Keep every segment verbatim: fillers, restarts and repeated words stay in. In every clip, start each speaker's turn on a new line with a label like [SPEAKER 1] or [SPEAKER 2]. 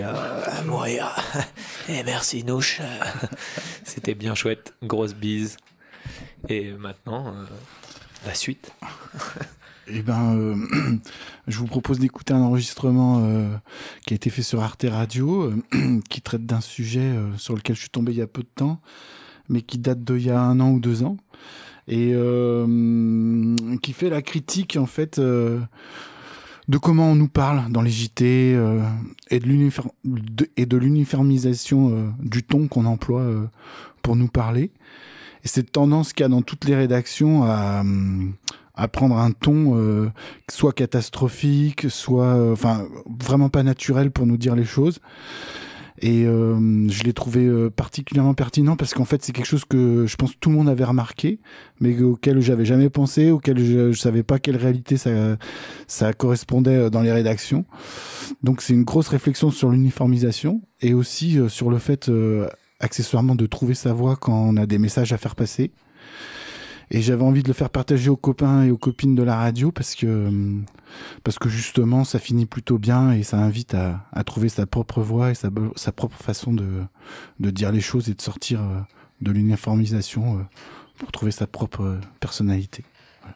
[SPEAKER 1] Euh, mourir. Et merci Nouche. C'était bien chouette, grosse bise. Et maintenant, euh, la suite.
[SPEAKER 2] Eh ben, euh, je vous propose d'écouter un enregistrement euh, qui a été fait sur Arte Radio, euh, qui traite d'un sujet euh, sur lequel je suis tombé il y a peu de temps, mais qui date d'il y a un an ou deux ans, et euh, qui fait la critique en fait euh, de comment on nous parle dans les J T euh, et de, l'uniform- de, et de l'uniformisation euh, du ton qu'on emploie euh, pour nous parler. Et cette tendance qu'il y a dans toutes les rédactions à, à prendre un ton euh, soit catastrophique, soit euh, enfin vraiment pas naturel pour nous dire les choses. Et euh, je l'ai trouvé euh, particulièrement pertinent parce qu'en fait c'est quelque chose que je pense que tout le monde avait remarqué, mais auquel j'avais jamais pensé, auquel je, je savais pas quelle réalité ça, ça correspondait dans les rédactions. Donc c'est une grosse réflexion sur l'uniformisation et aussi euh, sur le fait euh, accessoirement de trouver sa voix quand on a des messages à faire passer. Et j'avais envie de le faire partager aux copains et aux copines de la radio parce que, parce que justement, ça finit plutôt bien et ça invite à, à trouver sa propre voix et sa, sa propre façon de, de dire les choses et de sortir de l'uniformisation pour trouver sa propre personnalité. Voilà.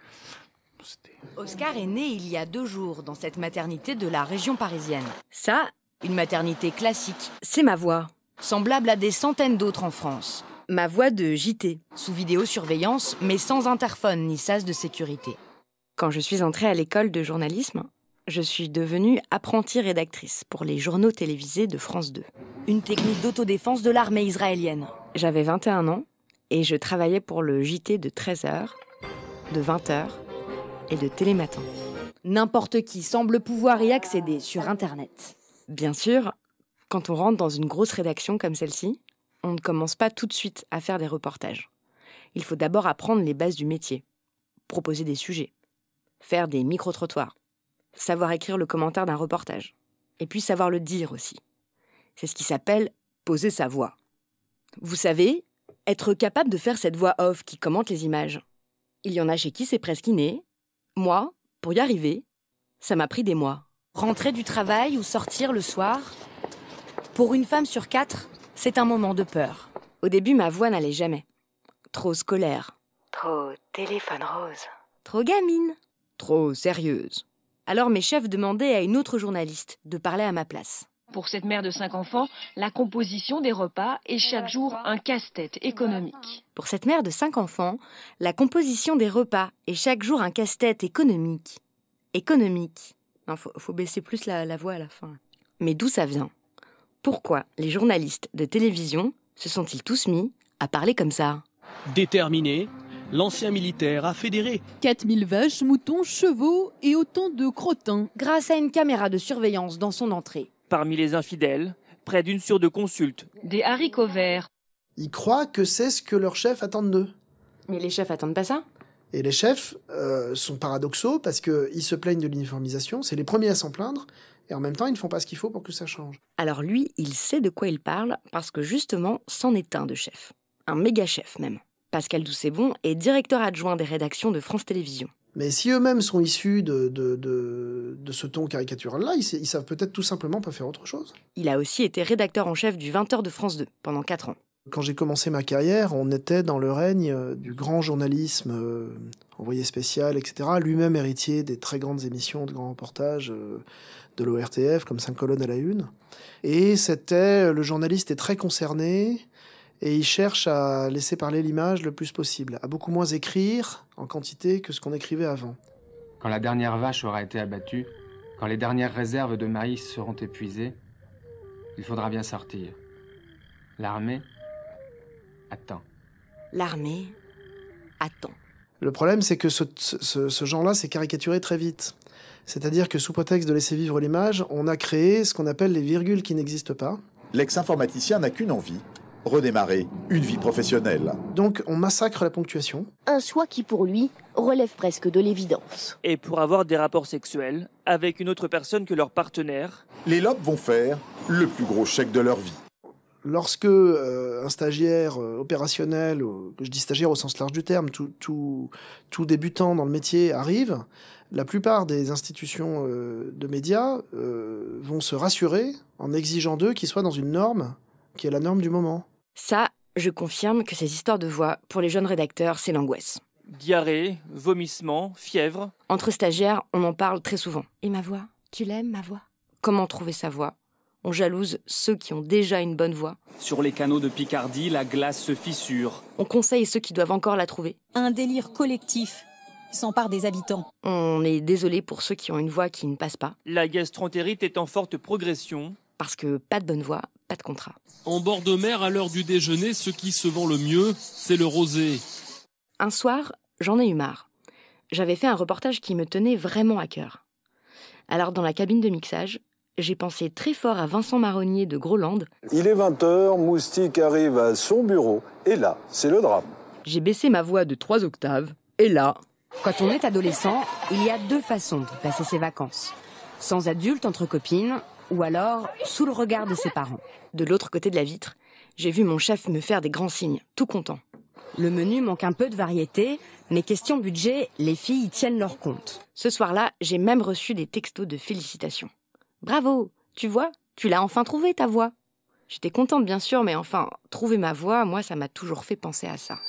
[SPEAKER 3] Oscar est né il y a deux jours dans cette maternité de la région parisienne. Ça, une maternité classique, c'est ma voix, semblable à des centaines d'autres en France. Ma voix de J T, sous vidéosurveillance, mais sans interphone ni sas de sécurité. Quand je suis entrée à l'école de journalisme, je suis devenue apprentie rédactrice pour les journaux télévisés de France deux. Une technique d'autodéfense de l'armée israélienne. J'avais vingt et un ans et je travaillais pour le J T de treize heures, de vingt heures et de Télématin. N'importe qui semble pouvoir y accéder sur Internet. Bien sûr, quand on rentre dans une grosse rédaction comme celle-ci, on ne commence pas tout de suite à faire des reportages. Il faut d'abord apprendre les bases du métier, proposer des sujets, faire des micro-trottoirs, savoir écrire le commentaire d'un reportage, et puis savoir le dire aussi. C'est ce qui s'appelle poser sa voix. Vous savez, être capable de faire cette voix off qui commente les images. Il y en a chez qui c'est presque inné. Moi, pour y arriver, ça m'a pris des mois. Rentrer du travail ou sortir le soir, pour une femme sur quatre, c'est un moment de peur. Au début, ma voix n'allait jamais. Trop scolaire. Trop téléphone rose. Trop gamine. Trop sérieuse. Alors mes chefs demandaient à une autre journaliste de parler à ma place.
[SPEAKER 4] Pour cette mère de cinq enfants, la composition des repas est chaque jour un casse-tête économique.
[SPEAKER 3] Pour cette mère de cinq enfants, la composition des repas est chaque jour un casse-tête économique. Économique. Non, faut, faut baisser plus la, la voix à la fin. Mais d'où ça vient ? Pourquoi les journalistes de télévision se sont-ils tous mis à parler comme ça ?
[SPEAKER 5] Déterminé, l'ancien militaire a fédéré
[SPEAKER 6] quatre mille vaches, moutons, chevaux et autant de crottins.
[SPEAKER 3] Grâce à une caméra de surveillance dans son entrée.
[SPEAKER 7] Parmi les infidèles, près d'une sur deux consultent.
[SPEAKER 4] Des haricots verts.
[SPEAKER 8] Ils croient que c'est ce que leurs chefs attendent d'eux.
[SPEAKER 3] Mais les chefs attendent pas ça ?
[SPEAKER 8] Et les chefs euh, sont paradoxaux parce qu'ils se plaignent de l'uniformisation, c'est les premiers à s'en plaindre, et en même temps, ils ne font pas ce qu'il faut pour que ça change.
[SPEAKER 3] Alors lui, il sait de quoi il parle, parce que justement, c'en est un de chef. Un méga chef même. Pascal Doucet-Bon est directeur adjoint des rédactions de France Télévisions.
[SPEAKER 8] Mais si eux-mêmes sont issus de, de, de, de ce ton caricatural-là, ils, ils savent peut-être tout simplement pas faire autre chose.
[SPEAKER 3] Il a aussi été rédacteur en chef du vingt heures de France deux pendant quatre ans.
[SPEAKER 8] Quand j'ai commencé ma carrière, on était dans le règne du grand journalisme, euh, envoyé spécial, et cetera. Lui-même héritier des très grandes émissions de grands reportages euh, de l'O R T F, comme cinq colonnes à la une. Et c'était, le journaliste est très concerné, et il cherche à laisser parler l'image le plus possible, à beaucoup moins écrire en quantité que ce qu'on écrivait avant.
[SPEAKER 9] Quand la dernière vache aura été abattue, quand les dernières réserves de maïs seront épuisées, il faudra bien sortir. L'armée attend.
[SPEAKER 3] L'armée attend.
[SPEAKER 8] Le problème, c'est que ce, ce, ce genre-là s'est caricaturé très vite. C'est-à-dire que sous prétexte de laisser vivre l'image, on a créé ce qu'on appelle les virgules qui n'existent pas.
[SPEAKER 10] L'ex-informaticien n'a qu'une envie, redémarrer une vie professionnelle.
[SPEAKER 8] Donc on massacre la ponctuation.
[SPEAKER 11] Un choix qui pour lui relève presque de l'évidence.
[SPEAKER 7] Et pour avoir des rapports sexuels avec une autre personne que leur partenaire,
[SPEAKER 10] les lobes vont faire le plus gros chèque de leur vie.
[SPEAKER 8] lorsque euh, un stagiaire euh, opérationnel, ou, je dis stagiaire au sens large du terme, tout, tout, tout débutant dans le métier arrive, la plupart des institutions euh, de médias euh, vont se rassurer en exigeant d'eux qu'ils soient dans une norme qui est la norme du moment.
[SPEAKER 3] Ça, je confirme que ces histoires de voix, pour les jeunes rédacteurs, c'est l'angoisse.
[SPEAKER 7] Diarrhée, vomissements, fièvre.
[SPEAKER 3] Entre stagiaires, on en parle très souvent. Et ma voix ? Tu l'aimes, ma voix ? Comment trouver sa voix ? On jalouse ceux qui ont déjà une bonne voix.
[SPEAKER 5] Sur les canaux de Picardie, la glace se fissure.
[SPEAKER 3] On conseille ceux qui doivent encore la trouver.
[SPEAKER 12] Un délire collectif s'empare des habitants.
[SPEAKER 3] On est désolé pour ceux qui ont une voix qui ne passe pas.
[SPEAKER 7] La gastroentérite est en forte progression.
[SPEAKER 3] Parce que pas de bonne voix, pas de contrat.
[SPEAKER 13] En bord de mer, à l'heure du déjeuner, ce qui se vend le mieux, c'est le rosé.
[SPEAKER 3] Un soir, j'en ai eu marre. J'avais fait un reportage qui me tenait vraiment à cœur. Alors dans la cabine de mixage, j'ai pensé très fort à Vincent Marronnier de Groland.
[SPEAKER 14] Il est vingt heures, Moustique arrive à son bureau, et là, c'est le drame.
[SPEAKER 3] J'ai baissé ma voix de trois octaves, et là...
[SPEAKER 15] Quand on est adolescent, il y a deux façons de passer ses vacances. Sans adulte, entre copines, ou alors sous le regard de ses parents.
[SPEAKER 3] De l'autre côté de la vitre, j'ai vu mon chef me faire des grands signes, tout content.
[SPEAKER 15] Le menu manque un peu de variété, mais question budget, les filles y tiennent leur compte.
[SPEAKER 3] Ce soir-là, j'ai même reçu des textos de félicitations. Bravo, tu vois, tu l'as enfin trouvé ta voix. J'étais contente bien sûr, mais enfin, trouver ma voix, moi ça m'a toujours fait penser à ça.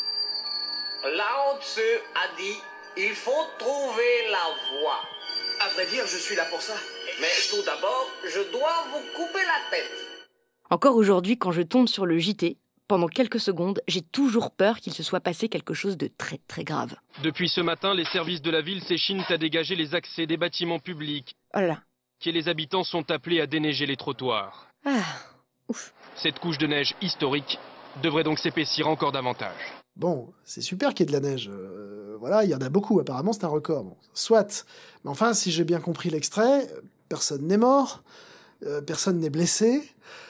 [SPEAKER 16] Lao Tzu a dit, il faut trouver la voie. À vrai dire, je suis là pour ça. Mais tout d'abord, je dois vous couper la tête.
[SPEAKER 3] Encore aujourd'hui, quand je tombe sur le J T, pendant quelques secondes, j'ai toujours peur qu'il se soit passé quelque chose de très très grave.
[SPEAKER 13] Depuis ce matin, les services de la ville s'échinent à dégager les accès des bâtiments publics.
[SPEAKER 3] Oh là là.
[SPEAKER 13] Et les habitants sont appelés à déneiger les trottoirs.
[SPEAKER 3] Ah, ouf.
[SPEAKER 13] Cette couche de neige historique devrait donc s'épaissir encore davantage.
[SPEAKER 8] Bon, c'est super qu'il y ait de la neige. Euh, voilà, il y en a beaucoup. Apparemment, c'est un record. Bon, soit. Mais enfin, si j'ai bien compris l'extrait, personne n'est mort, euh, personne n'est blessé.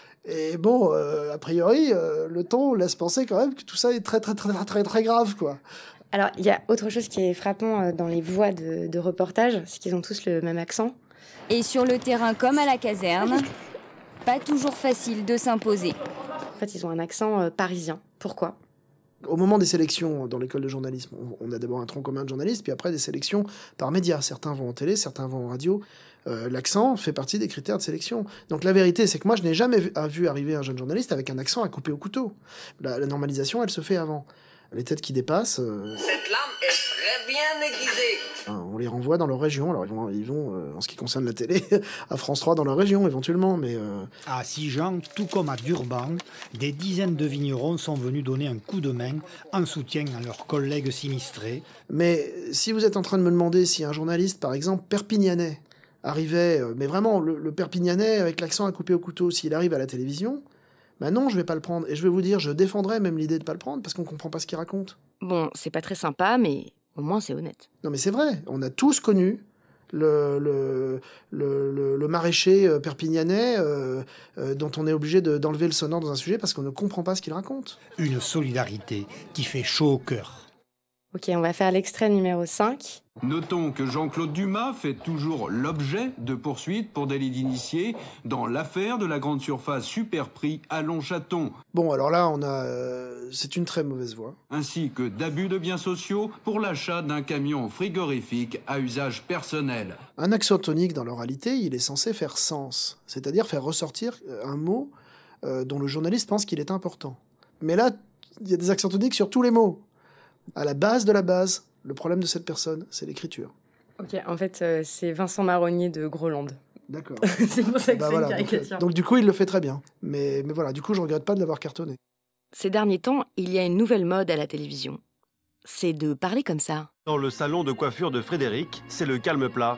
[SPEAKER 8] Et bon, euh, a priori, euh, le ton laisse penser quand même que tout ça est très, très, très, très, très, très grave, quoi.
[SPEAKER 17] Alors, il y a autre chose qui est frappant dans les voix de, de reportage, c'est qu'ils ont tous le même accent.
[SPEAKER 18] Et sur le terrain comme à la caserne, pas toujours facile de s'imposer.
[SPEAKER 17] En fait, ils ont un accent euh, parisien. Pourquoi ?
[SPEAKER 8] Au moment des sélections dans l'école de journalisme, on a d'abord un tronc commun de journalistes, puis après des sélections par médias. Certains vont en télé, certains vont en radio. Euh, l'accent fait partie des critères de sélection. Donc la vérité, c'est que moi, je n'ai jamais vu, vu arriver un jeune journaliste avec un accent à couper au couteau. La, la normalisation, elle se fait avant. Les têtes qui dépassent... Euh...
[SPEAKER 16] Cette lame est très bien aiguisée.
[SPEAKER 8] On les renvoie dans leur région. Alors ils vont, ils vont euh, en ce qui concerne la télé, à France trois dans leur région éventuellement, mais... Euh...
[SPEAKER 19] À Sijan, tout comme à Durban, des dizaines de vignerons sont venus donner un coup de main en soutien à leurs collègues sinistrés.
[SPEAKER 8] Mais si vous êtes en train de me demander si un journaliste, par exemple, perpignanais, arrivait, euh, mais vraiment le, le perpignanais avec l'accent à couper au couteau, s'il arrive à la télévision... Ben non, je vais pas le prendre. Et je vais vous dire, je défendrais même l'idée de pas le prendre parce qu'on comprend pas ce qu'il raconte.
[SPEAKER 3] Bon, c'est pas très sympa, mais au moins c'est honnête.
[SPEAKER 8] Non mais c'est vrai, on a tous connu le, le, le, le, le maraîcher perpignanais euh, euh, dont on est obligé de, d'enlever le sonore dans un sujet parce qu'on ne comprend pas ce qu'il raconte.
[SPEAKER 19] Une solidarité qui fait chaud au cœur.
[SPEAKER 17] Ok, on va faire l'extrait numéro cinq.
[SPEAKER 20] Notons que Jean-Claude Dumas fait toujours l'objet de poursuites pour délit d'initié dans l'affaire de la grande surface Superprix à Longchamp.
[SPEAKER 8] Bon, alors là, on a, euh, c'est une très mauvaise voix.
[SPEAKER 20] Ainsi que d'abus de biens sociaux pour l'achat d'un camion frigorifique à usage personnel.
[SPEAKER 8] Un accent tonique dans l'oralité, il est censé faire sens, c'est-à-dire faire ressortir un mot euh, dont le journaliste pense qu'il est important. Mais là, il y a des accents toniques sur tous les mots. À la base de la base, le problème de cette personne, c'est l'écriture.
[SPEAKER 17] Ok, en fait, euh, c'est Vincent Marronnier de Groland.
[SPEAKER 8] D'accord.
[SPEAKER 17] C'est pour ça que
[SPEAKER 8] bah
[SPEAKER 17] c'est
[SPEAKER 8] voilà,
[SPEAKER 17] une caricature.
[SPEAKER 8] Donc, donc du coup, il le fait très bien. Mais, mais voilà, du coup, je regrette pas de l'avoir cartonné.
[SPEAKER 3] Ces derniers temps, il y a une nouvelle mode à la télévision. C'est de parler comme ça.
[SPEAKER 21] Dans le salon de coiffure de Frédéric, c'est le calme plat.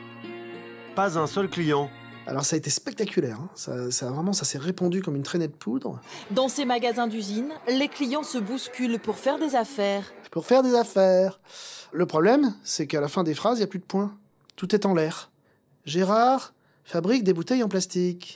[SPEAKER 21] Pas un seul client.
[SPEAKER 8] Alors ça a été spectaculaire, hein. ça, ça, vraiment, ça s'est répandu comme une traînée de poudre.
[SPEAKER 22] Dans ces magasins d'usine, les clients se bousculent pour faire des affaires.
[SPEAKER 8] Pour faire des affaires. Le problème, c'est qu'à la fin des phrases, il n'y a plus de points. Tout est en l'air. Gérard fabrique des bouteilles en plastique.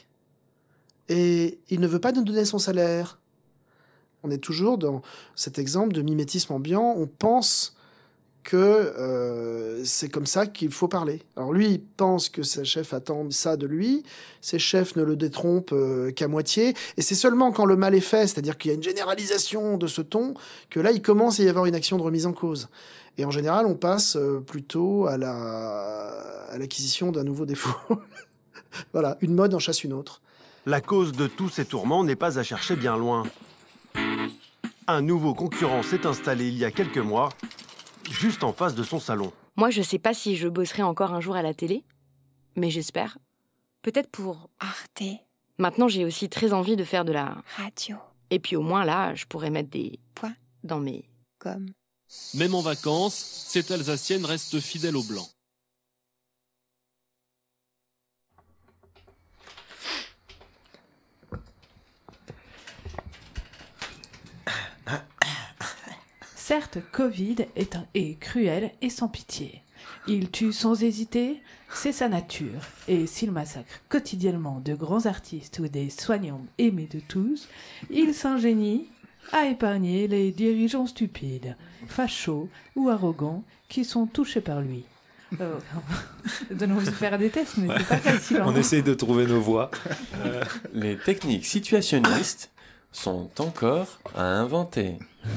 [SPEAKER 8] Et il ne veut pas nous donner son salaire. On est toujours dans cet exemple de mimétisme ambiant. On pense que euh, c'est comme ça qu'il faut parler. Alors lui, il pense que ses chefs attendent ça de lui, ses chefs ne le détrompent euh, qu'à moitié, et c'est seulement quand le mal est fait, c'est-à-dire qu'il y a une généralisation de ce ton, que là, il commence à y avoir une action de remise en cause. Et en général, on passe euh, plutôt à, la... à l'acquisition d'un nouveau défaut. Voilà, une mode en chasse une autre.
[SPEAKER 21] La cause de tous ces tourments n'est pas à chercher bien loin. Un nouveau concurrent s'est installé il y a quelques mois, juste en face de son salon.
[SPEAKER 3] Moi, je sais pas si je bosserai encore un jour à la télé, mais j'espère. Peut-être pour
[SPEAKER 1] Arte.
[SPEAKER 3] Maintenant, j'ai aussi très envie de faire de la
[SPEAKER 1] radio.
[SPEAKER 3] Et puis au moins là, je pourrais mettre des
[SPEAKER 1] points
[SPEAKER 3] dans mes
[SPEAKER 1] comme.
[SPEAKER 5] Même en vacances, cette Alsacienne reste fidèle au blanc.
[SPEAKER 2] Certes, Covid est, un, est cruel et sans pitié. Il tue sans hésiter, c'est sa nature. Et s'il massacre quotidiennement de grands artistes ou des soignants aimés de tous, il s'ingénie à épargner les dirigeants stupides, fachos ou arrogants qui sont touchés par lui. Euh, ça donne envie de faire des tests, mais c'est pas facile.
[SPEAKER 23] On
[SPEAKER 2] hein.
[SPEAKER 23] essaie de trouver nos voix.
[SPEAKER 24] Euh, les techniques situationnistes sont encore à inventer.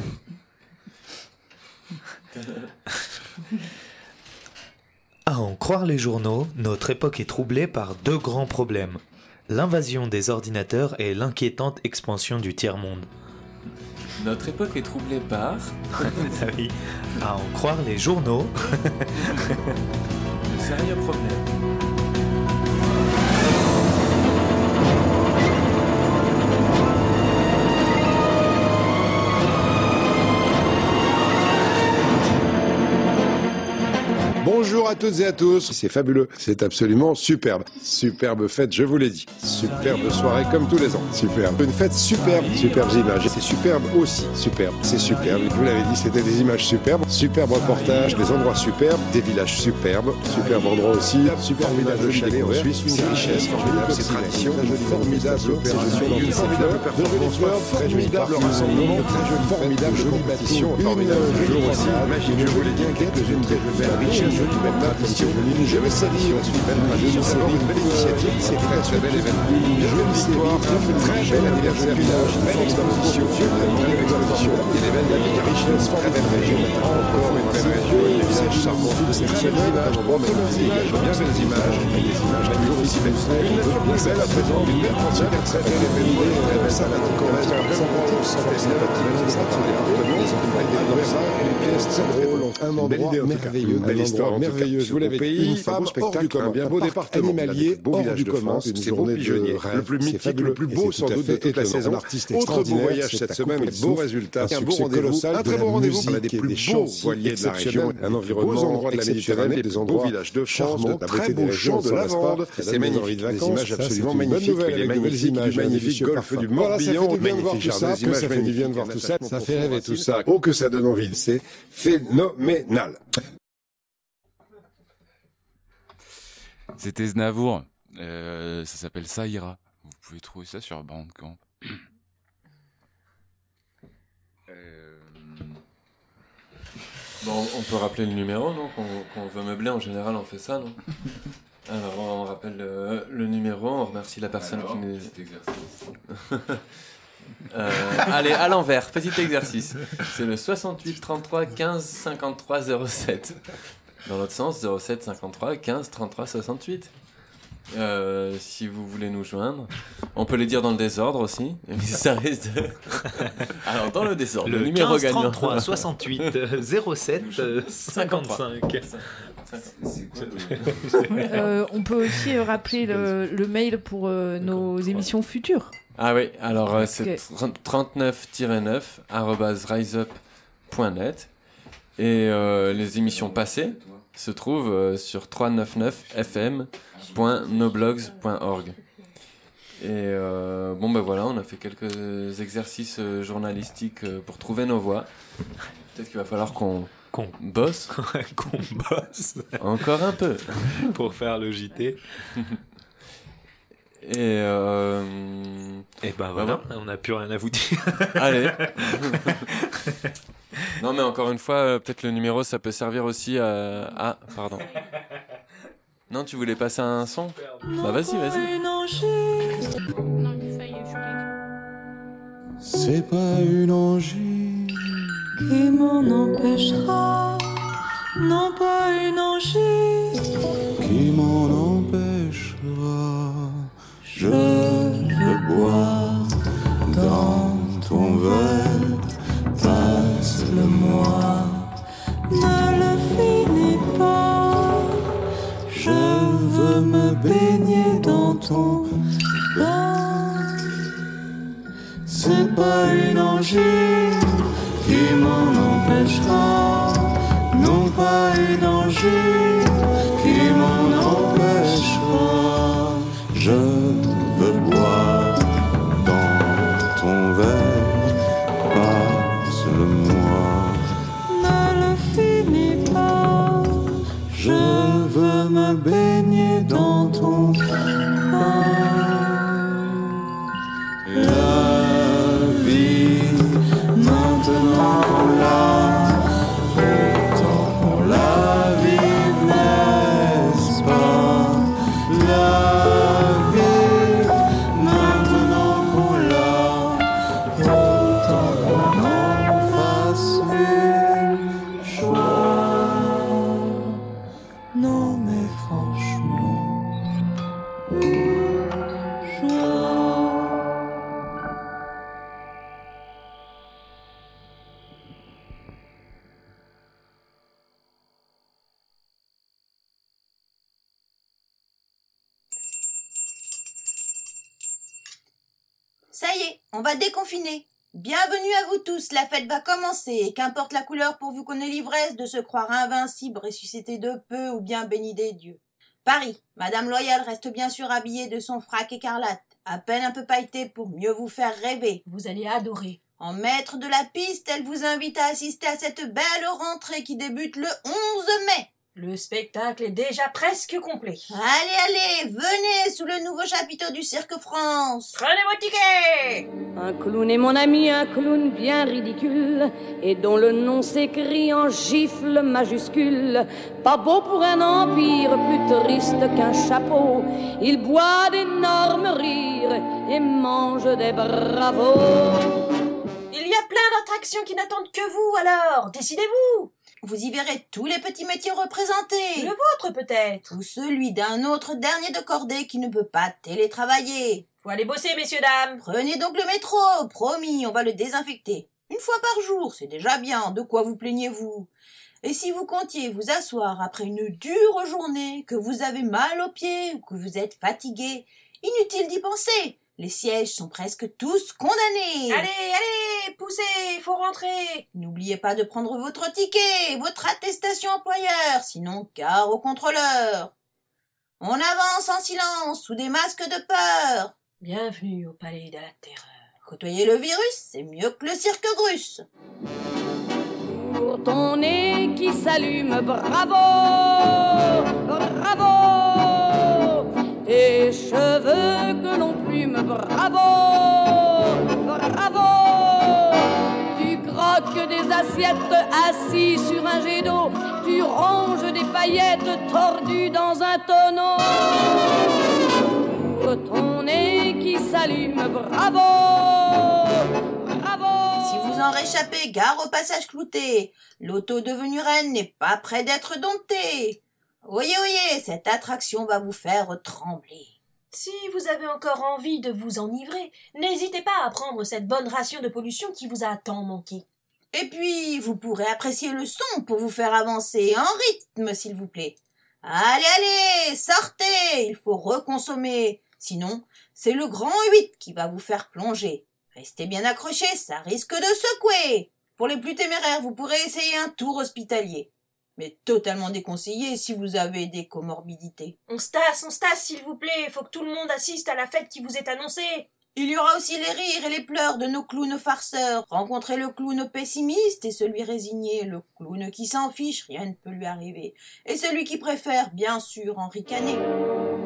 [SPEAKER 23] À en croire les journaux, notre époque est troublée par deux grands problèmes. L'invasion des ordinateurs et l'inquiétante expansion du tiers-monde.
[SPEAKER 24] Notre époque est troublée par...
[SPEAKER 23] Oui, à en croire les journaux.
[SPEAKER 24] De sérieux problèmes.
[SPEAKER 25] Bonjour à toutes et à tous, c'est fabuleux, c'est absolument superbe. Superbe fête, je vous l'ai dit. Superbe soirée comme tous les ans. Superbe. Une fête superbe, superbes images. C'est superbe aussi, superbe. C'est superbe, je vous l'avez dit, c'était des images superbes. Superbe reportage, des endroits superbes, des villages superbes. Superbe endroit aussi, formidable chalet en Suisse, ses richesses, formidables, ses traditions, formidable opération, une formidable performance, formidable rassemblement, formidable compétition, formidable jour aussi, magique, je vous l'ai dit, quelques une très belle richesse. Jolie belle tradition, une jolie série, une belle tradition, une belle initiative, c'est très très bel événement. Une jolie victoire, un très bel anniversaire village, une belle exposition, une belle exposition, et les belles richesses, très belle région, encore une belle région, des visages charmants, des très belles images, endroits magnifiques, bien belles images, des images toujours aussi belles, une belle à présent, une belle concert, très bel événement, une belle salade, encore un bel endroit, on sent des sympathiques, des appartements, des pièces très drôles, un endroit merveilleux, un endroit merveilleux, je vous l'avais dit, une femme hors du commun, un bien beau département, animalier hors du commun, une journée de rêve, le plus mythique, le plus beau sans doute de toute la saison. Autre beau voyage cette semaine, beaux résultats, un beau rendez-vous, un très beau rendez-vous, on a des plus beaux voiliers de la région, un environnement exceptionnel, des endroits villages de France, de très beaux champs de lavande, c'est magnifique, des images absolument magnifiques, les magnifiques, du magnifique golfe du Morbihan, magnifique jardin, des images magnifiques, de voir tout ça, ça fait rêver tout ça, oh que ça donne envie, c'est phénoménal.
[SPEAKER 26] C'était Znavour, euh, ça s'appelle Ça ira. Vous pouvez trouver ça sur Bandcamp.
[SPEAKER 24] euh... Bon, on peut rappeler le numéro, non, qu'on, qu'on veut meubler, en général on fait ça, non? Alors on rappelle le, le numéro, on remercie la personne Alors, qui nous... Petit exercice. euh, allez, à l'envers, petit exercice. C'est le soixante-huit trente-trois quinze cinquante-trois zéro sept. Dans l'autre sens, zéro sept cinquante-trois quinze trente-trois soixante-huit. Euh, si vous voulez nous joindre, on peut les dire dans le désordre aussi. Mais ça risque de... Alors, dans le désordre, le, le numéro
[SPEAKER 23] quinze,
[SPEAKER 24] gagnant.
[SPEAKER 23] trente-trois soixante-huit zéro sept cinquante-cinq.
[SPEAKER 2] euh, on peut aussi rappeler le, le mail pour euh, nos émissions futures.
[SPEAKER 24] Ah oui, alors euh, c'est trente-neuf neuf arobase riseup point net. Et euh, les émissions passées se trouvent euh, sur trois cent quatre-vingt-neuf f m point noblogs point org. Et euh, bon ben voilà, on a fait quelques exercices euh, journalistiques euh, pour trouver nos voix. Peut-être qu'il va falloir qu'on, qu'on bosse.
[SPEAKER 23] qu'on bosse.
[SPEAKER 24] Encore un peu.
[SPEAKER 23] Pour faire le J T.
[SPEAKER 24] Et euh...
[SPEAKER 23] Et ben voilà, on n'a plus rien à vous dire.
[SPEAKER 24] Allez. Non, mais encore une fois, euh, peut-être le numéro, ça peut servir aussi à... Ah, pardon. Non, tu voulais passer un son ? Bah vas-y, vas-y.
[SPEAKER 1] C'est pas une angine
[SPEAKER 4] qui m'en empêchera, non pas une angine
[SPEAKER 1] qui m'en empêchera. Je veux boire dans ton verre, passe-le-moi,
[SPEAKER 4] ne le finis pas.
[SPEAKER 1] Je veux me baigner dans ton bain. C'est pas une angine qui m'en empêchera, non pas une angine qui m'en empêchera. Je veux boire dans ton verre, passe-le-moi,
[SPEAKER 4] ne le finis pas.
[SPEAKER 1] je veux me baigner dans ton bain. La vie, maintenant on l'a, autant qu'on la vive, n'est-ce pas? La vie, maintenant qu'on l'a, autant qu'on en fasse une choix.
[SPEAKER 4] Non mais franchement, joie.
[SPEAKER 6] Ça y est, on va déconfiner. Bienvenue à vous tous, la fête va commencer, et qu'importe la couleur pourvu qu'on ait l'ivresse de se croire invincible, ressuscité de peu ou bien béni des dieux. Paris, Madame Loyal reste bien sûr habillée de son frac écarlate, à peine un peu pailleté pour mieux vous faire rêver.
[SPEAKER 9] Vous allez adorer.
[SPEAKER 6] En maître de la piste, elle vous invite à assister à cette belle rentrée qui débute le onze mai.
[SPEAKER 9] Le spectacle est déjà presque complet.
[SPEAKER 6] Allez, allez, venez sous le nouveau chapiteau du Cirque France.
[SPEAKER 9] Prenez vos tickets.
[SPEAKER 10] Un clown est mon ami, un clown bien ridicule, et dont le nom s'écrit en gifle majuscule. Pas beau pour un empire, plus triste qu'un chapeau. Il boit d'énormes rires et mange des bravos.
[SPEAKER 9] Il y a plein d'attractions qui n'attendent que vous, alors décidez-vous.
[SPEAKER 6] Vous y verrez tous les petits métiers représentés.
[SPEAKER 9] Le vôtre peut-être.
[SPEAKER 6] Ou celui d'un autre dernier de cordée qui ne peut pas télétravailler.
[SPEAKER 9] Faut aller bosser, messieurs, dames.
[SPEAKER 6] Prenez donc le métro, promis, on va le désinfecter. Une fois par jour, c'est déjà bien, de quoi vous plaignez-vous? Et si vous comptiez vous asseoir après une dure journée, que vous avez mal aux pieds ou que vous êtes fatigué, inutile d'y penser. Les sièges sont presque tous condamnés.
[SPEAKER 9] Allez, allez, poussez, faut rentrer.
[SPEAKER 6] N'oubliez pas de prendre votre ticket, votre attestation employeur, sinon gare au contrôleur. On avance en silence, sous des masques de peur.
[SPEAKER 9] Bienvenue au palais de la terreur.
[SPEAKER 6] Côtoyer le virus, c'est mieux que le cirque russe.
[SPEAKER 10] Pour ton nez qui s'allume, bravo, bravo. Tes cheveux que l'on plume, bravo, bravo. Tu croques des assiettes assis sur un jet d'eau. Tu ronges des paillettes tordues dans un tonneau. Pour ton nez qui s'allume, bravo, bravo.
[SPEAKER 6] Si vous en réchappez, gare au passage clouté. L'auto devenue reine n'est pas près d'être domptée. Oyez, oyez, cette attraction va vous faire trembler.
[SPEAKER 9] Si vous avez encore envie de vous enivrer, n'hésitez pas à prendre cette bonne ration de pollution qui vous a tant manqué.
[SPEAKER 6] Et puis, vous pourrez apprécier le son pour vous faire avancer en rythme, s'il vous plaît. Allez, allez, sortez, il faut reconsommer. Sinon, c'est le grand huit qui va vous faire plonger. Restez bien accrochés, ça risque de secouer. Pour les plus téméraires, vous pourrez essayer un tour hospitalier. Mais totalement déconseillé si vous avez des comorbidités.
[SPEAKER 9] On se tasse, on se tasse, s'il vous plaît. Faut que tout le monde assiste à la fête qui vous est annoncée.
[SPEAKER 6] Il y aura aussi les rires et les pleurs de nos clowns farceurs. Rencontrez le clown pessimiste et celui résigné, le clown qui s'en fiche, rien ne peut lui arriver. Et celui qui préfère, bien sûr, en ricaner.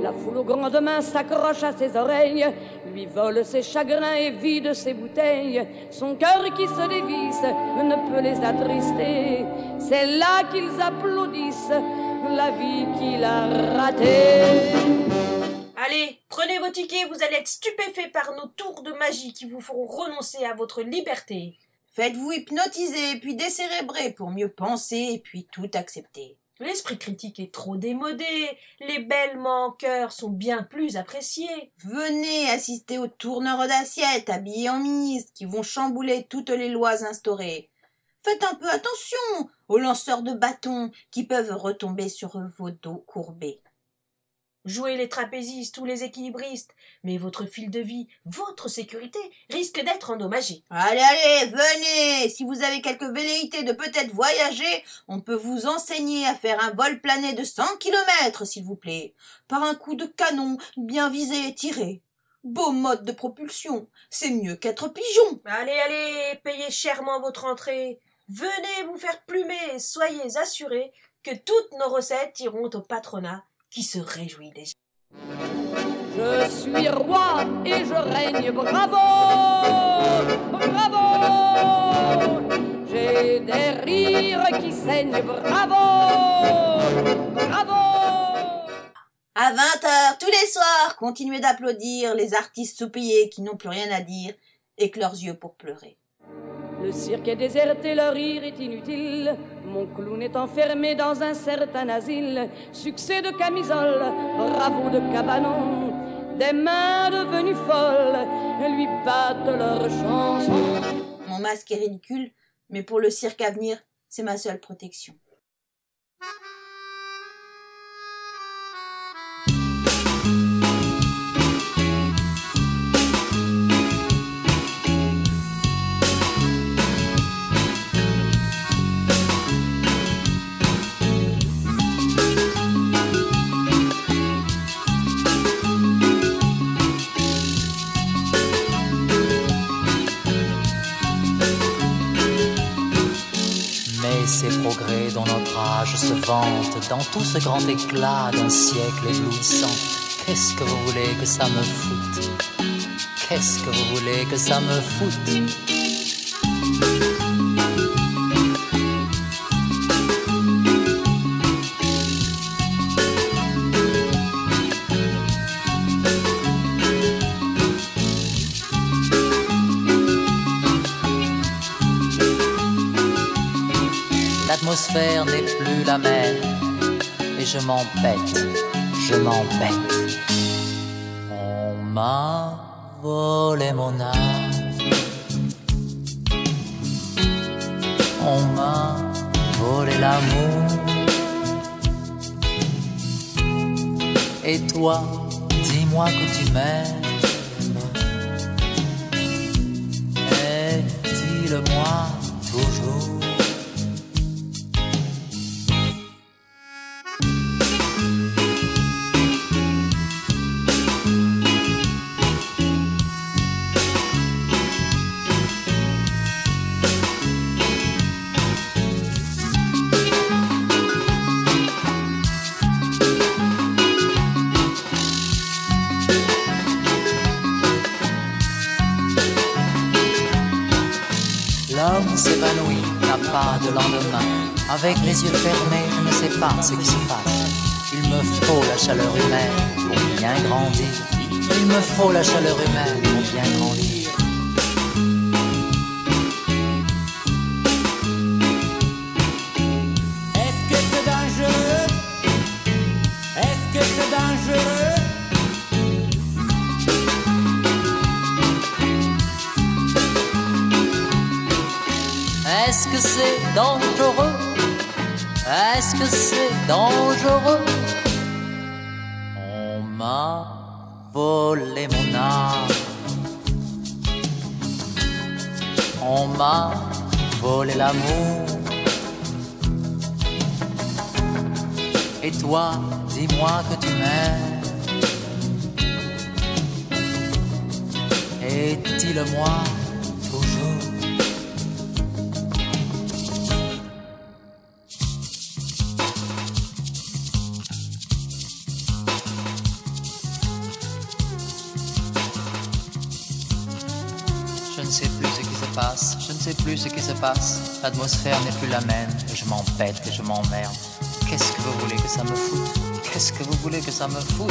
[SPEAKER 10] La foule aux grandes mains s'accroche à ses oreilles, lui vole ses chagrins et vide ses bouteilles. Son cœur qui se dévisse ne peut les attrister. C'est là qu'ils applaudissent la vie qu'il a ratée.
[SPEAKER 9] Allez, prenez vos tickets, vous allez être stupéfaits par nos tours de magie qui vous feront renoncer à votre liberté.
[SPEAKER 6] Faites-vous hypnotiser, puis décérébrer pour mieux penser et puis tout accepter.
[SPEAKER 9] L'esprit critique est trop démodé, les bêlements en cœur sont bien plus appréciés.
[SPEAKER 6] Venez assister aux tourneurs d'assiettes habillés en ministres qui vont chambouler toutes les lois instaurées. Faites un peu attention aux lanceurs de bâtons qui peuvent retomber sur vos dos courbés.
[SPEAKER 9] Jouez les trapézistes ou les équilibristes, mais votre fil de vie, votre sécurité, risque d'être endommagé.
[SPEAKER 6] Allez, allez, venez! Si vous avez quelques velléités de peut-être voyager, on peut vous enseigner à faire un vol plané de cent kilomètres, s'il vous plaît, par un coup de canon bien visé et tiré. Beau mode de propulsion, c'est mieux qu'être pigeon.
[SPEAKER 9] Allez, allez, payez chèrement votre entrée. Venez vous faire plumer, soyez assurés que toutes nos recettes iront au patronat, qui se réjouit déjà.
[SPEAKER 10] Je suis roi et je règne, bravo, bravo. J'ai des rires qui saignent, bravo, bravo.
[SPEAKER 6] À vingt heures tous les soirs, continuez d'applaudir les artistes sous-payés qui n'ont plus rien à dire et que leurs yeux pour pleurer.
[SPEAKER 10] Le cirque est déserté, le rire est inutile. Mon clown est enfermé dans un certain asile. Succès de camisole, bravo de cabanon. Des mains devenues folles lui battent leurs chansons.
[SPEAKER 6] Mon masque est ridicule, mais pour le cirque à venir, c'est ma seule protection.
[SPEAKER 7] Ces progrès dont notre âge se vante, dans tout ce grand éclat d'un siècle éblouissant, qu'est-ce que vous voulez que ça me foute? Qu'est-ce que vous voulez que ça me foute? L'atmosphère n'est plus la même, et je m'embête, je m'embête. On m'a volé mon âme, on m'a volé l'amour. Et toi, dis-moi que tu m'aimes, et dis-le-moi toujours. L'homme s'évanouit, n'a pas de lendemain. Avec les yeux fermés, je ne sais pas ce qui se passe. Il me faut la chaleur humaine pour bien grandir. Il me faut la chaleur humaine pour bien grandir.
[SPEAKER 4] Est-ce que c'est dangereux? Est-ce que c'est dangereux?
[SPEAKER 7] Est-ce que c'est dangereux? Est-ce que c'est dangereux? On m'a volé mon âme, on m'a volé l'amour. Et toi, dis-moi que tu m'aimes, et dis-le-moi toujours. ne sais plus ce qui se passe, je ne sais plus ce qui se passe. L'atmosphère n'est plus la même, et je m'embête et je m'emmerde. Qu'est-ce que vous voulez que ça me foute? Qu'est-ce que vous voulez que ça me foute?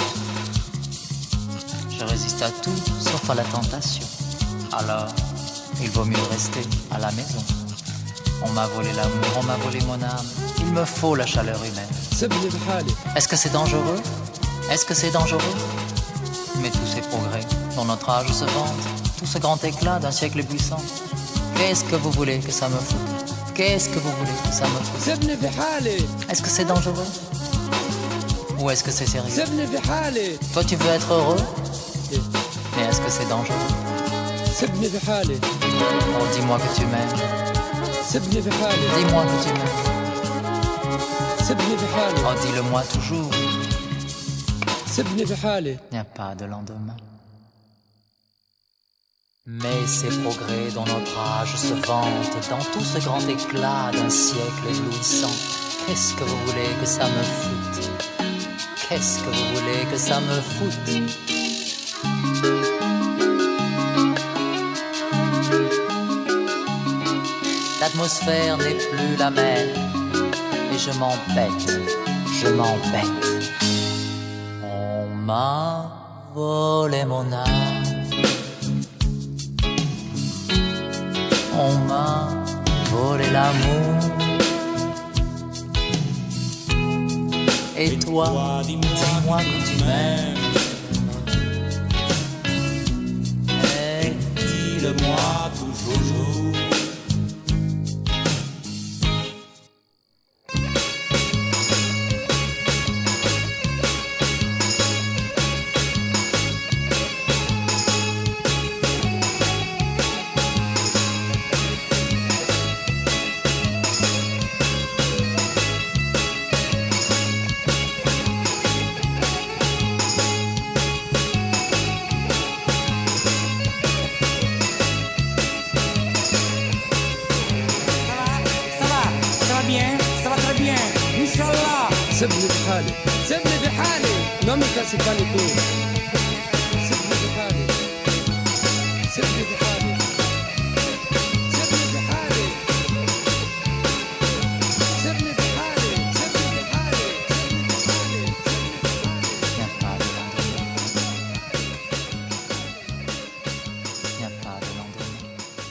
[SPEAKER 7] Je résiste à tout, sauf à la tentation. Alors, il vaut mieux rester à la maison. On m'a volé l'amour, on m'a volé mon âme. Il me faut la chaleur humaine. Est-ce que c'est dangereux? Est-ce que c'est dangereux? Mais tous ces progrès dont notre âge se vante, tout ce grand éclat d'un siècle éblouissant, qu'est-ce que vous voulez que ça me foute? Qu'est-ce que vous voulez que ça me foute? Est-ce que c'est dangereux? Ou est-ce que c'est sérieux? Toi tu veux être heureux? Mais est-ce que c'est dangereux? Oh, dis-moi que tu m'aimes. Dis-moi que tu m'aimes. Oh, dis-le-moi toujours. Il n'y a pas de lendemain. Mais ces progrès dont notre âge se vante, dans tout ce grand éclat d'un siècle éblouissant, qu'est-ce que vous voulez que ça me foute? Qu'est-ce que vous voulez que ça me foute? L'atmosphère n'est plus la même, et je m'embête, je m'embête. On m'a volé mon âme, on m'a volé l'amour. Et toi, dis-moi que tu m'aimes. Et dis-le-moi toujours.
[SPEAKER 11] سيبني بحالي سيبني بحالي non mi cassi pas les couilles سيبني بحالي سيبني بحالي سيبني بحالي سيبني بحالي سيبني بحالي
[SPEAKER 7] Il n'y a pas de lendemain.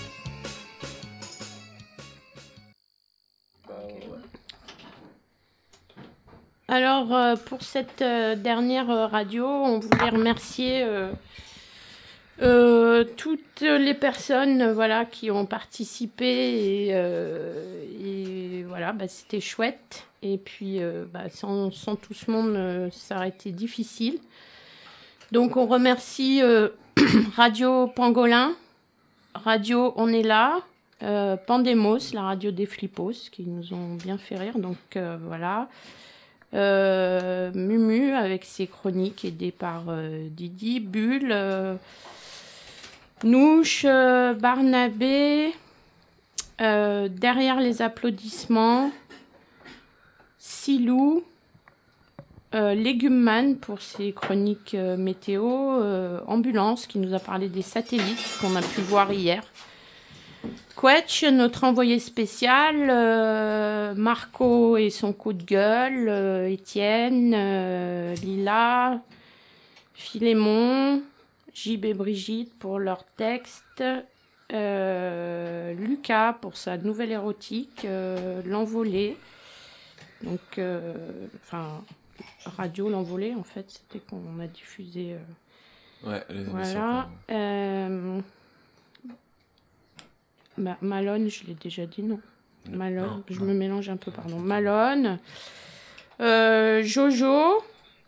[SPEAKER 12] Alors, euh, pour cette euh, dernière euh, radio, on voulait remercier euh, euh, toutes les personnes euh, voilà, qui ont participé. Et, euh, et voilà, bah, c'était chouette. Et puis, euh, bah, sans, sans tout ce monde, euh, ça aurait été difficile. Donc, on remercie euh, Radio Pangolin, Radio On est là, euh, Pandemos, la radio des Flippos, qui nous ont bien fait rire. Donc, euh, voilà. Euh, Mumu avec ses chroniques aidées par euh, Didi, Bulle, euh, Nouche, euh, Barnabé, euh, Derrière les applaudissements, Silou, euh, Légumeman pour ses chroniques euh, météo, euh, Ambulance qui nous a parlé des satellites qu'on a pu voir hier. Quetch, notre envoyé spécial, euh, Marco et son coup de gueule, euh, Étienne, euh, Lila, Philémon, J B Brigitte pour leur texte, euh, Lucas pour sa nouvelle érotique, euh, L'Envolée, donc, euh, enfin, radio L'Envolée en fait, c'était qu'on a diffusé. Euh,
[SPEAKER 24] ouais, les émissions.
[SPEAKER 12] Voilà. Euh, Ma- Malone, je l'ai déjà dit, non. Malone,
[SPEAKER 24] non,
[SPEAKER 12] je
[SPEAKER 24] non.
[SPEAKER 12] me mélange un peu, pardon. Malone, euh, Jojo,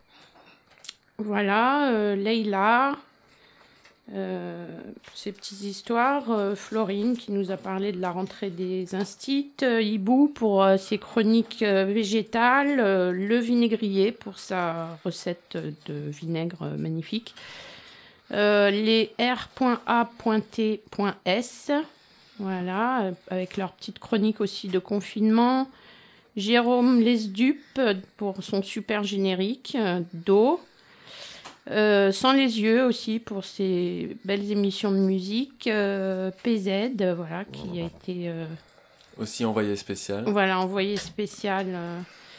[SPEAKER 12] voilà, euh, Leïla, euh, pour ces petites histoires, euh, Florine qui nous a parlé de la rentrée des instits, euh, Hibou pour euh, ses chroniques euh, végétales, euh, le vinaigrier pour sa recette de vinaigre euh, magnifique, euh, les R A T S. Voilà, euh, avec leur petite chronique aussi de confinement. Jérôme Lesdup pour son super générique euh, d'eau. Euh, Sans les yeux aussi pour ces belles émissions de musique. Euh, P Z, euh, voilà, qui a été euh,
[SPEAKER 24] Aussi envoyé spécial.
[SPEAKER 12] voilà, envoyé spécial. euh,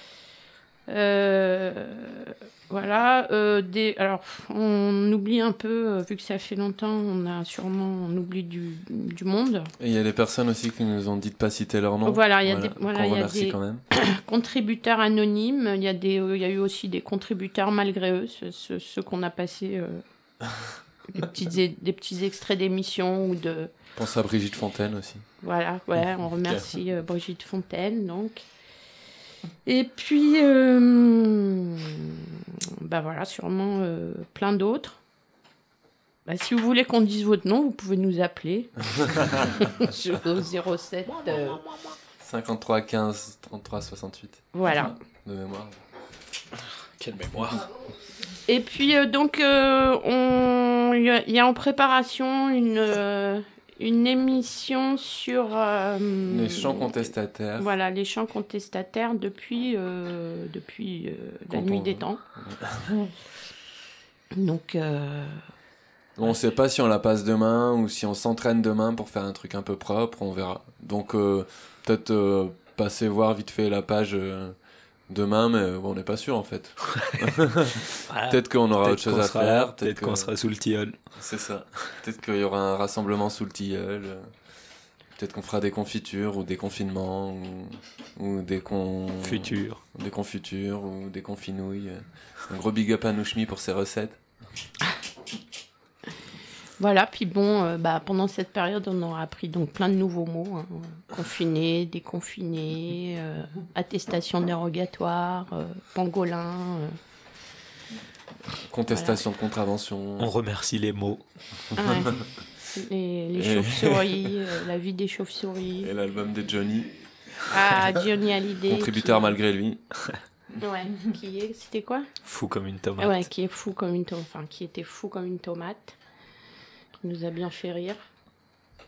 [SPEAKER 12] euh, voilà. euh, des, alors, on oublie un peu, euh, vu que ça fait longtemps, on a sûrement on oublie du, du monde.
[SPEAKER 24] Et il y a des personnes aussi qui nous ont dit de pas citer leur nom.
[SPEAKER 12] Voilà, il y a des, voilà,
[SPEAKER 24] qu'on
[SPEAKER 12] il y a
[SPEAKER 24] remercie
[SPEAKER 12] des
[SPEAKER 24] quand même.
[SPEAKER 12] contributeurs anonymes. Il y a des, euh, il y a eu aussi des contributeurs malgré eux, ceux, ceux- ceux qu'on a passé euh, des, petites é- des petits extraits d'émissions ou de.
[SPEAKER 24] Pense à Brigitte Fontaine aussi.
[SPEAKER 12] Voilà, ouais, on remercie euh, Brigitte Fontaine, donc. Et puis, euh, bah voilà, sûrement euh, plein d'autres. Bah, si vous voulez qu'on dise votre nom, vous pouvez nous appeler sur zéro sept. euh,
[SPEAKER 24] cinquante-trois quinze trente-trois soixante-huit.
[SPEAKER 12] Voilà.
[SPEAKER 24] De mémoire.
[SPEAKER 23] Quelle mémoire.
[SPEAKER 12] Et puis, euh, donc, euh, on- il y, a- il y a en préparation une, euh, une émission sur... euh,
[SPEAKER 24] Les chants contestataires.
[SPEAKER 12] Voilà, les chants contestataires depuis, euh, depuis euh, la
[SPEAKER 24] Quand
[SPEAKER 12] nuit
[SPEAKER 24] on-
[SPEAKER 12] des temps. Donc... euh,
[SPEAKER 24] On ne sait pas si on la passe demain ou si on s'entraîne demain pour faire un truc un peu propre, on verra. Donc euh, peut-être euh, passer voir vite fait la page euh, demain, mais euh, bon, on n'est pas sûr en fait.
[SPEAKER 23] Voilà.
[SPEAKER 24] Peut-être qu'on aura
[SPEAKER 23] Peut-être
[SPEAKER 24] autre chose
[SPEAKER 23] qu'on
[SPEAKER 24] à
[SPEAKER 23] sera
[SPEAKER 24] faire.
[SPEAKER 23] là, peut-être qu'on sera sous le tilleul.
[SPEAKER 24] C'est ça. Peut-être qu'il y aura un rassemblement sous le tilleul. euh, Peut-être qu'on fera des confitures ou des confinements ou, ou des con...
[SPEAKER 23] Futurs.
[SPEAKER 24] Des confitures ou des confinouilles. Un gros big up à Nouchmi pour ses recettes.
[SPEAKER 12] Voilà, puis bon, euh, bah, pendant cette période, on aura appris donc plein de nouveaux mots. Hein. Confiné, déconfiné, euh, attestation dérogatoire, euh, pangolin. euh.
[SPEAKER 24] Contestation de contravention.
[SPEAKER 23] On remercie les mots.
[SPEAKER 12] Ah ouais. Les, les
[SPEAKER 24] Et-
[SPEAKER 12] chauves-souris, euh, la vie des chauves-souris.
[SPEAKER 24] Et l'album de Johnny.
[SPEAKER 12] Ah, Johnny Hallyday.
[SPEAKER 24] Contributeur
[SPEAKER 12] qui-
[SPEAKER 24] malgré lui.
[SPEAKER 12] Ouais, qui est... C'était quoi?
[SPEAKER 23] Fou comme une tomate.
[SPEAKER 12] Ouais, qui est fou comme une tomate. Enfin, qui était fou comme une tomate. Qui nous a bien fait rire.